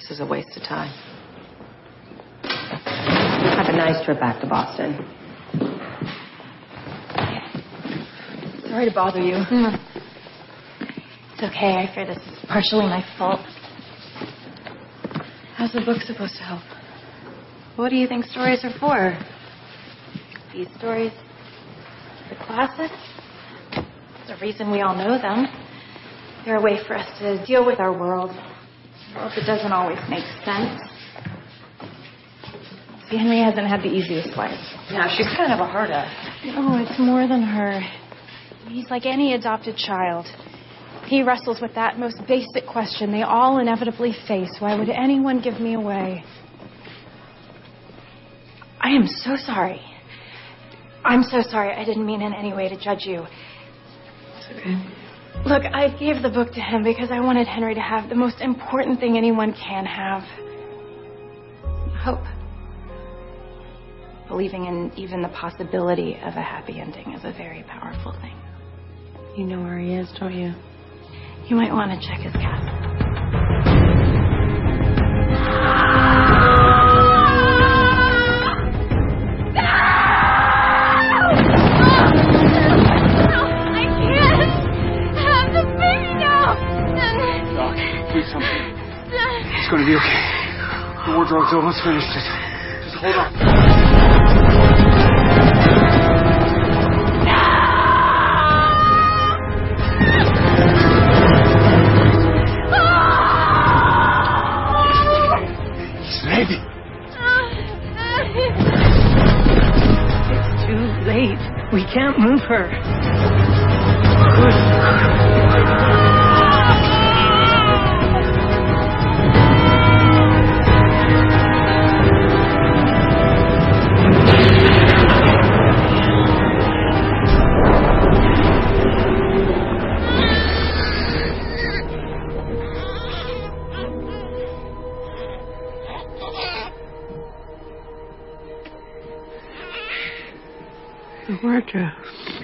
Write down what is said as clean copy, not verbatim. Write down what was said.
This is a waste of time. Have a nice trip back to Boston. Sorry to bother you. It's okay. I fear this is partially my fault. How's the book supposed to help? What do you think stories are for? These stories? The classics? There's a reason we all know them. They're a way for us to deal with our world. A world that doesn't always make sense. See, Henry hasn't had the easiest life. Yeah, she's kind of a hard ass. Oh, it's more than her. He's like any adopted child. He wrestles with that most basic question they all inevitably face. Why would anyone give me away? I am so sorry. I'm so sorry. I didn't mean in any way to judge you. It's okay. Look, I gave the book to him because I wanted Henry to have the most important thing anyone can have. Hope. Believing in even the possibility of a happy ending is a very powerful thing. You know where he is, don't you? You might want to check his castle. It's gonna be okay. The wardrobe's almost finished. Just hold on. Baby. It's too late. We can't move her. Marta.